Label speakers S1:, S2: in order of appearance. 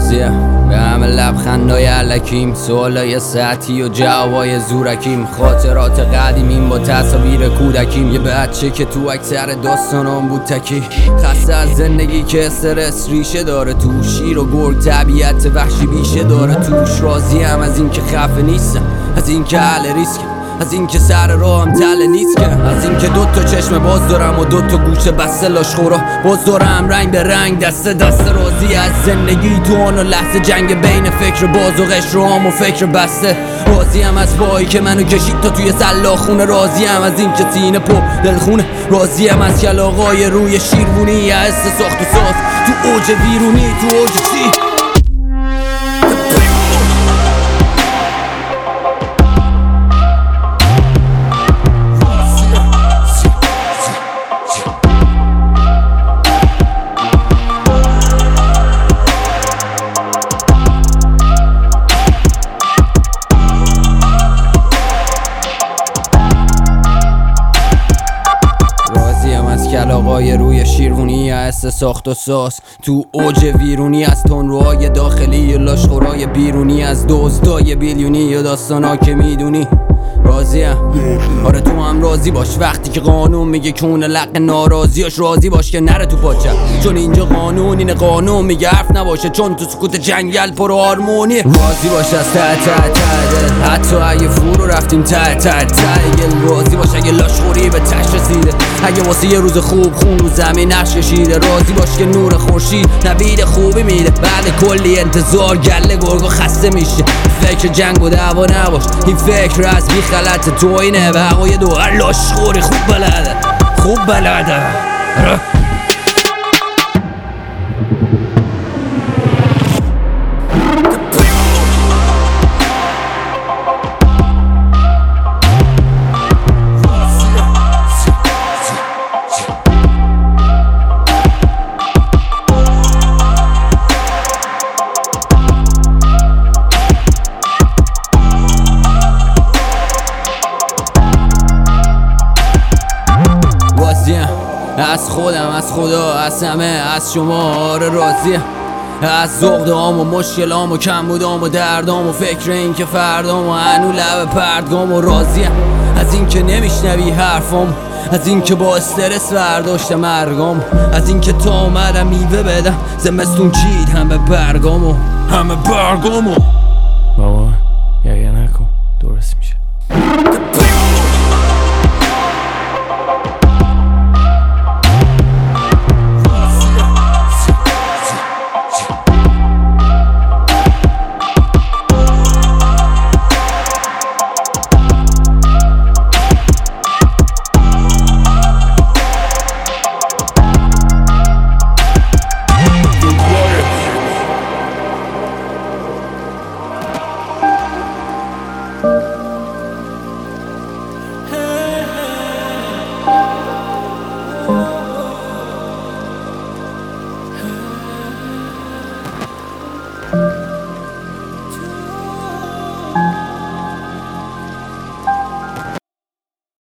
S1: راضیه به همه لبخندای علکیم، سوالای ساعتی و جوابای زورکیم، خاطرات قدیمیم با تصاویر کودکیم، یه بچه که تو اکثر داستانام بود تکی، خسته از زندگی که استرس ریشه داره تو، شیر و گرگ طبیعت وحشی بیشه داره توش. راضیم از این که خفه نیستم، از این که اهل ریسکم، از این که سر راهم تله نیست که، از این که دوتا چشم باز دارم و دوتا گوشه بسته لاشخورا باز دارم، رنگ به رنگ دست دست. راضی از زندگی تو آن و لحظه جنگ بین فکر باز و قشر و فکر بسته. راضیم از پایی که منو کشید تا توی سلاخونه، راضیم از این که سینه پر دلخونه، راضیم از کلاغای روی شیروونی، حس ساخت و ساز تو اوج ویرونی، تو اوج چی؟ کلاغای روی شیروانی، حس ساخت و ساز تو اوج ویرونی، از تندروهای داخلی لاشخورای بیرونی، از دزدای بیلیونی یا داستانا که میدونی. راضیم آره تو هم راضی باش وقتی که قانون میگه کونه لق ناراضیاش، راضی باش که نره تو پاچه، چون اینجا قانون اینه، قانون میگه حرف نباشه چون تو سکوت جنگل پر هارمونی. راضی باش از ته حتی اگه فرو رفتیم ته گل، راضی باش اگه لاشخوری به تش رسیده، اگه واسه یه روز خوب خون رو زمین نقش کشیده، راضی باش که نور خورشید نوید خوبی میده، بعد کلی انتظار گله گرگا خسته میشه. فکر جنگ و دعوا نباش، این فکر از بی غلط تو اینه، به حقای دو هر لاشخوری خوب بلده. از خودم، از خدا، از همه، از شما آره راضیم، از ذوق‌هام و مشکلام و کمبودام و دردام و فکر این که فردام و هنو لب پردگام، و راضیم از این که نمیشنوی حرفام، از این که با استرس برداشت مرگام، از این که تا اومدم میوه بدم زمستون چید همه برگامو